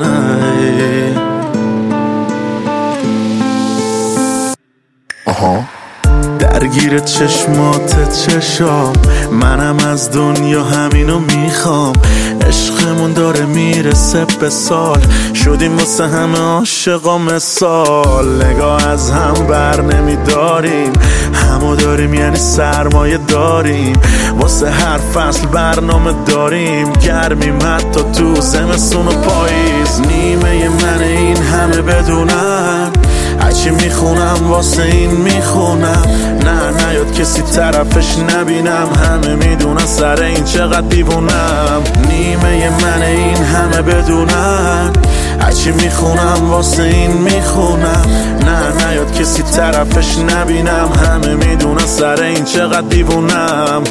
درگیر چشمات چشام، منم از دنیا همینو میخوام. عشقمون داره میرسه به سال، شدیم واسه همه عاشقا مثال. نگاه از هم بر نمیداریم، همو داریم یعنی سرمایه داریم. واسه هر فصل برنامه داریم، گرمیم حتی تو زمستون و پاییز. نیمه من این همه بدونن، هرچی میخونم واسه این میخونم. نه نیاد کسی طرفش نبینم، همه میدونن سر این چقدر دیوونم. نیمه من این همه بدونن، هرچی میخونم واسه این میخونم. نه نیاد کسی طرفش نبینم، همه میدونن سر این چقدر دیوونم.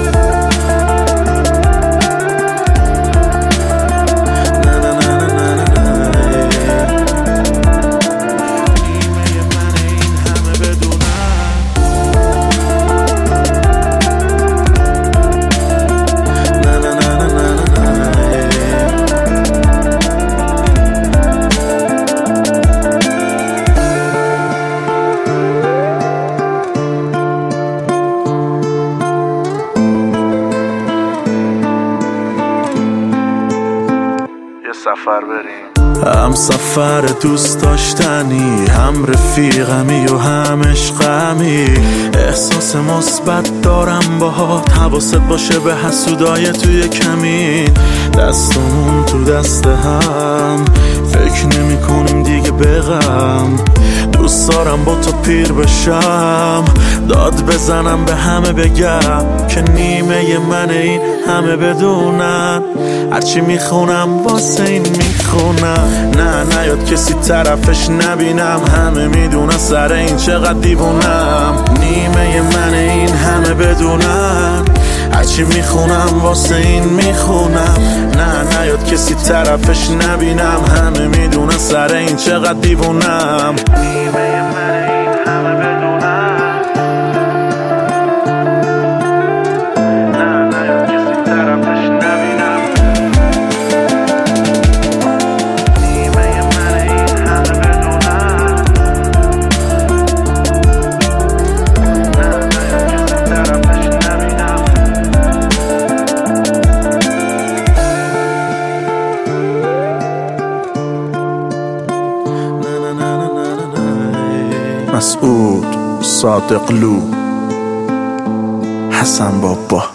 سفر بریم، هم سفر دوست داشتنی، هم رفیقمی و هم عشقمی. احساس مثبت دارم باهات، حواست باشه به حسودای توی کمین. دستمون تو دست هم، فکر نمی کنیم دیگه به غم. دوست دارم با تو پیر بشم، داد بزنم به همه بگم که نیمه من این همه بدونن. هرچی میخونم واسه این میخونم. نه نیاد کسی طرفش نبینم، همه میدونن سر این چقدر دیوونم. نیمه من این همه بدونن، هرچی میخونم واسه این میخونم. نه نیاد کسی طرفش نبینم، همه میدونن سر این چقدر دیوونم. نیمه من این همه بدونن، نه نیاد کسی طرفش نبینم. نیمه من این همه بدونن، نه نیاد کسی طرفش نبینم. مسعود صادقلو، حسن بابا.